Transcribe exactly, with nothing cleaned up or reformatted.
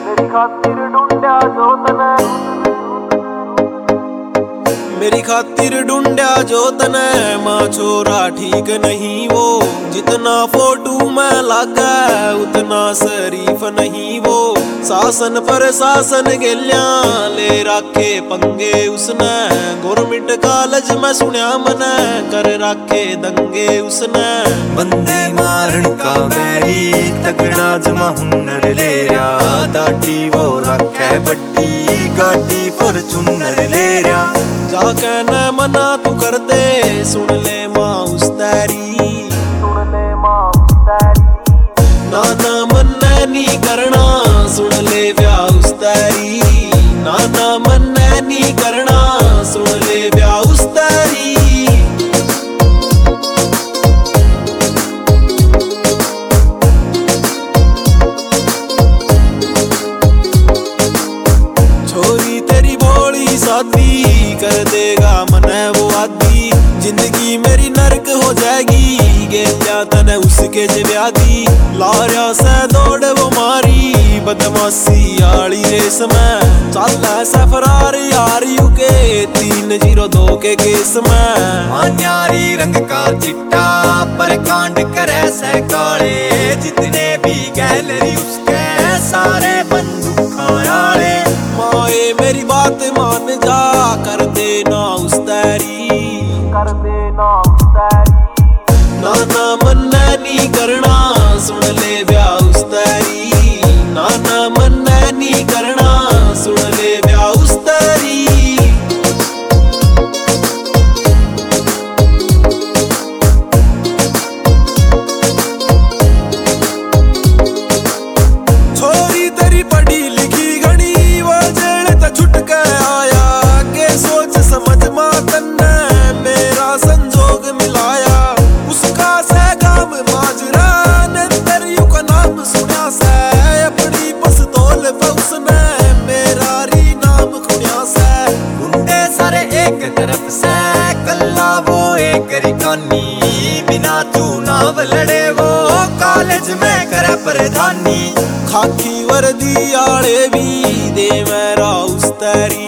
मेरी खातिर ढूंढा जो तने मेरी खातिर ढूंढा जो तने माँ छोरा ठीक नहीं वो। जितना फोटो में लागा उतना शरीफ नहीं वो। शासन पर शासन गेलिया ले राखे पंगे उसने। गवर्नमेंट कॉलेज में सुनिया मने कर राखे दंगे उसने। बंदे मारन का बैरी तगड़ा जमा हुनर ले रहा। दाढ़ी वो रखे बड्डी गाड़ी फॉर्च्यूनर ले रहा। जाके न मना तू कर दे सुन ले माँ उस तेरी सुन ले माँ उस तेरी। ना ना मन नहीं करना सुन ले ब्याह उस तेरी। ना ना मन नहीं करना सुन ले ब्याह उस तेरी। छोरी तेरी भोली शादी कर देगा मने वो आदि। जिंदगी मेरी नरक हो जाएगी गेलिया तने उसके जव्यादी। लारिया से दौड़ वो मारी बदमाशी आली रेस में। चल ऐसा फरार यार यूके तीन जीरो दो के केस में। मान्यारी रंग का चिट्टा पर कांड करे से काले। जितने भी गैलरी उसके सारे बंदूक आले। माए मेरी बात मान जा कर देना उस तेरी कर देना उस तेरी। ना ना मन नहीं करना सुन ले ब्याह उस तेरी। ना ना मन नहीं करना सुन ले ब्याह उस तेरी। छोरी तेरी पढ़ी लिखी घनी वो जेल ते छुट के आया। के सोच समझ मातन ने मेरा संजोग मिलाया। उसका से काम माजरा ने तेरियों का नाम सुना से। अपनी पस्तौल पे उसने मेरा री नाम खुनिया से। गुंडे सारे एक तरफ से कल्ला वो एक रिकानी। बिना चुनाव लड़े वो कॉलेज में करे प्रधानी। खाकी वर्दी आले भी दे मेरा उस तेरी।